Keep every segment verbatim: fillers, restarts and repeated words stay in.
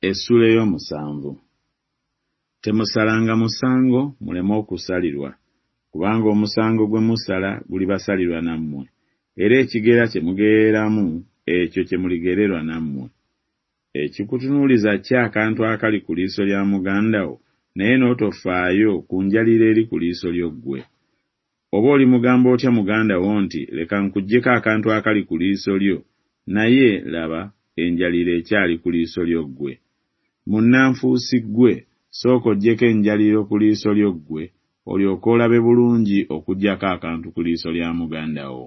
Essula ey'omusanvu. Temusalanga musango muleme okusalirwa, kubanga omusango gwe musala gulibasalirwa nammwe, era ekigera kye mugereramu ekyo kye muligererwa nammwe. Ekikutunuuliza ki akantu akali ku liiso lya muganda wo, naye n'otofaayo ku njalira eri ku liiso lyo ggwe? Oba oli mugamba otya muganda wo nti leka nkuggyeko akantu akali ku liiso lyo, naye laba enjalira ekyali ku liiso lyo ggwe. Munnanfuusi ggwe, sooka oggyeko enjaliro ku liiso lyo ggwe, olyoke olabe bulungi okuggyako akantu ku liiso lya muganda wo.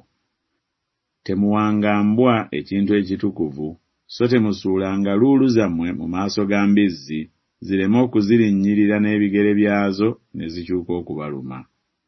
Temuwanga mbwa ekintu ekitukuvu, so temusuulanga luulu zammwe mu maaso ga mbizzi, zireme okuzirinnyirira n'ebigere byazo ne zikyuka okubaluma.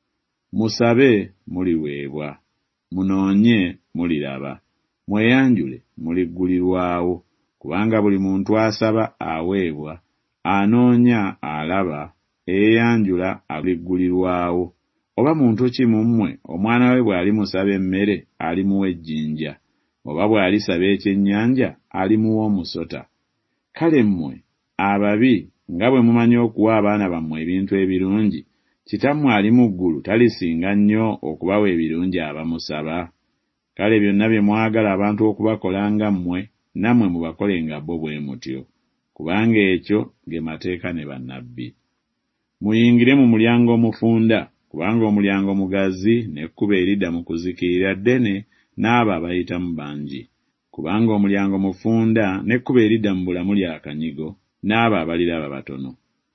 Musabe muliweebwa, munoonye muliraba, mweyanjule muliggulirwawo, kubanga buli muntu asaba aweebwa, anoonya alaba, eyeyanjula aliggulirwawo. Oba muntu ki mu mmwe omwana we bw'alimusaba emmere alimuwa ejjinja, oba bw'alisaba ekyennyanja alimuwa omusota? Kale mmwe ababi nga bwe mumanyi okuwa abaana bammwe ebintu ebirungi, Kitammwe ali mu ggulu talisinga nnyo okubawa ebirungi abamusaba? Kale byonna bye mwagala abantu okubakola nga mmwe, nammwe mubakolenga bo bwe mutyo, kubanga ekyo ge mateeka ne bannabbi. Muyingire mu mulyango omufunda, kubanga omulyango mugazi n'ekkubo eridda mu kuzikirira ddene, n'abo abayitamu bangi. Kubanga omulyango mufunda n'ekkubo eridda mu bulamu lya kanyigo, n'abo abaliraba batono.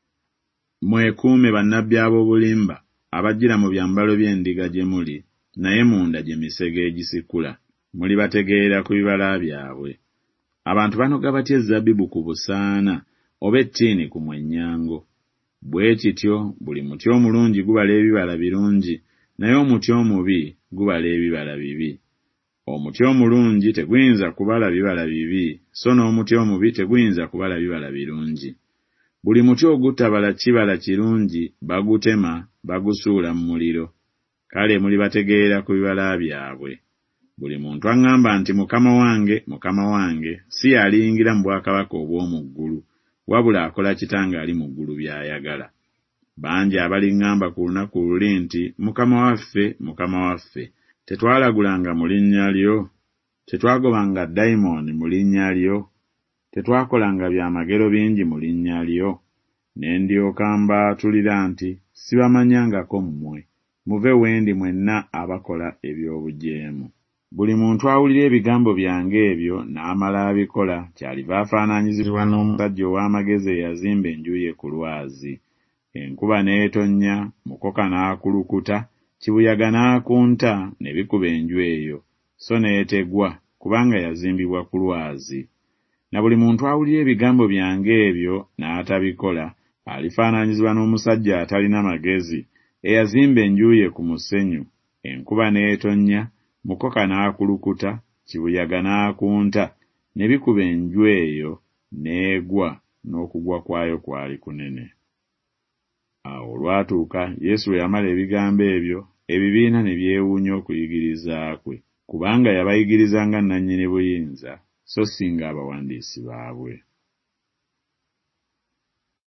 Mwekuume bannabbi ab'obulimba abajjira mu byambalo by'endiga gye muli, naye munda gye misege egisikula. Mulibategeera ku bibala byabwe. Abantu banoga batya ezabbibu ku busaana, oba ettiini ku mwenyango? Bwe kityo buli muti omulungi gubala ebibala birungi, naye omuti omubi gubala ebibala bibi. Omuti omulungi teguyinza kubala bibala bibi, so n'omuti omubi teguyinza kubala bibala birungi. Buli muti ogutabala kibala kirungi bagutema, bagusuula mu muliro. Kale mulibategeera ku bibala byabwe. Buli muntu aŋŋamba nti Mukama wange, Mukama wange, si yaliyingira mu bwakabaka obw'omu ggulu, wabula akola Kitange ali mu ggulu by'ayagala. Bangi abaliŋŋamba ku lunaku luli nti, Mukama waffe, Mukama waffe, tetwalagulanga mu linnya lyo? Tetwagobanga dayimooni mu linnya lyo? Tetwakolanga byamagero bingi mu linnya lyo? Ne ndyoka mbaatulira nti, sibamanyangako mmwe, muve wendi mwenna abakola eby'obujeemu. Buli muntu awulira ebigambo byange ebyo n'amala abikola, kyaliva afaananyizibwa n'omusajja ow'amagezi eyazimba enju ye ku lwazi. Enkuba n'etonnya, mukoka n'akulukuta, kibuyaga n'akunta ne bikuba enju eyo, so n'etegwa, kubanga yazimbibwa ku lwazi. Na buli muntu awulira ebigambo byange ebyo n'atabikola, alifaananyizibwa n'omusajja atalina magezi eyazimba enju ye ku musenyu. Enkuba n'etonnya, mukoka n'akulukuta, kibuyaga n'akunta, ne bikuba enju eyo n'egwa, n'okugwa kwayo kwali kunene. Awo olwatuuka Yesu bwe yamala ebigambo ebyo, ebibiina ne byewuunya okuyigiriza kwe, kubanga yabayigiriza nga nannyini buyinza, so si ng'abawandiisi baabwe.